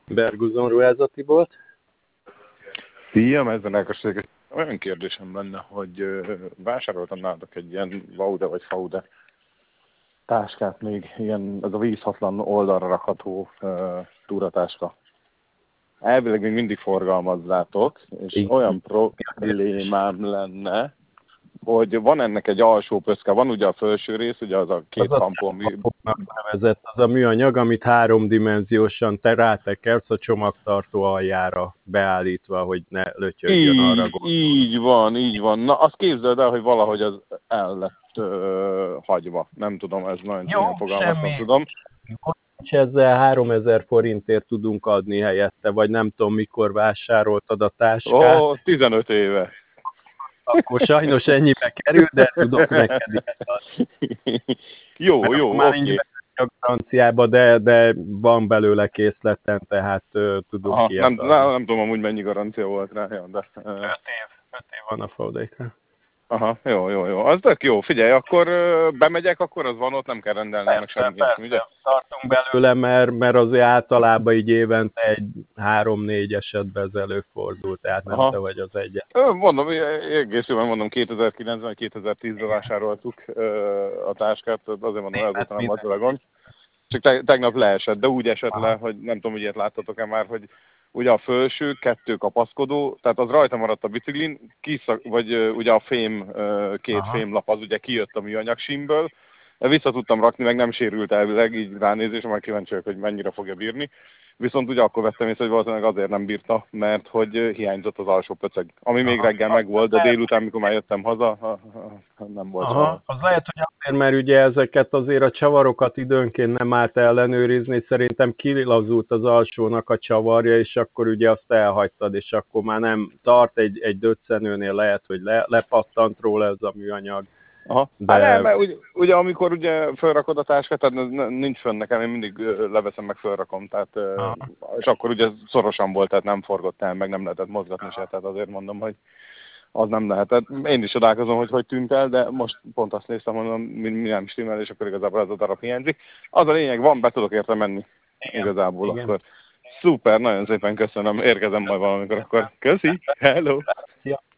Berguzon ruházati volt. Szia, Mezzenelkesség. Olyan kérdésem lenne, hogy vásároltam nálatok egy ilyen Vaude vagy Faude táskát még, ilyen, ez a vízhatlan oldalra rakható túratáska. Elvileg még mindig forgalmazzátok, és Igen. olyan problémám lenne, hogy van ennek egy alsó pöszke, van ugye a felső rész, ugye az a két tampon. Nevezett az a műanyag, amit háromdimenziósan te rátekersz a csomagtartó aljára beállítva, hogy ne lötyögjön arra. Így van. Na, azt képzeld el, hogy valahogy az el lett hagyva. Nem tudom, ez nagyon csúnyán fogalmaztam, tudom. És ezzel 3000 forintért tudunk adni helyette, vagy nem tudom, mikor vásároltad a táskát. 15 éve. Akkor sajnos ennyibe kerül, de tudok neked ilyet adni. Jó, oké. A garanciába, de van belőle készleten, tehát tudunk ilyet adni. Nem tudom amúgy mennyi garancia volt rá, de... 5 év van a Faudékra. Aha, jó. Az tök jó. Figyelj, akkor bemegyek, akkor az van ott, nem kell rendelni meg semmit, ugye? Tartunk belőle, mert azért általában így évente egy 3-4 esetben ez előfordul, tehát nem te vagy az egyet. Mondom, egészében mondom, 2009-ben, 2010-ben vásároltuk a táskát, azért mondom, ezután nem volt vele gond. Csak tegnap leesett, de úgy esett le, hogy nem tudom, hogy ilyet láttatok-e már, hogy ugye a felső 2 kapaszkodó, tehát az rajta maradt a biciklin, vagy ugye a két fémlap az ugye kijött a műanyag símből, vissza tudtam rakni, meg nem sérült elvileg, így ránézésre, majd kíváncsi vagyok, hogy mennyire fogja bírni. Viszont ugye akkor vettem észre, hogy valószínűleg azért nem bírta, mert hogy hiányzott az alsó pöceg. Ami még reggel megvolt, de délután, mikor már jöttem haza, nem volt rá. Az lehet, hogy azért, mert ugye ezeket azért a csavarokat időnként nem állt ellenőrizni, szerintem kilazult az alsónak a csavarja, és akkor ugye azt elhagytad, és akkor már nem tart egy döccenőnél, lehet, hogy lepattant róla ez a műanyag. De... nem, mert ugye amikor ugye felrakod a táskát, tehát nincs fönn nekem, én mindig leveszem meg felrakom, tehát, és akkor ugye szorosan volt, tehát nem forgott el, meg nem lehetett mozgatni se, tehát azért mondom, hogy az nem lehetett. Én is csodálkozom, hogy tűnt el, de most pont azt néztem, mondom, mi nem stimmel, és akkor igazából ez a darab hiányzik. Az a lényeg, van, be tudok érte menni. Igazából akkor. Szuper, nagyon szépen köszönöm, érkezem majd valamikor akkor. Köszi, hello!